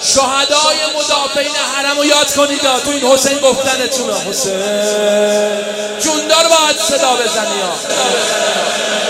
شهدای مدافعین حرم رو یاد کنید. تو این حسین گفتنتونه. حسین جوندار باید صدا بزنی.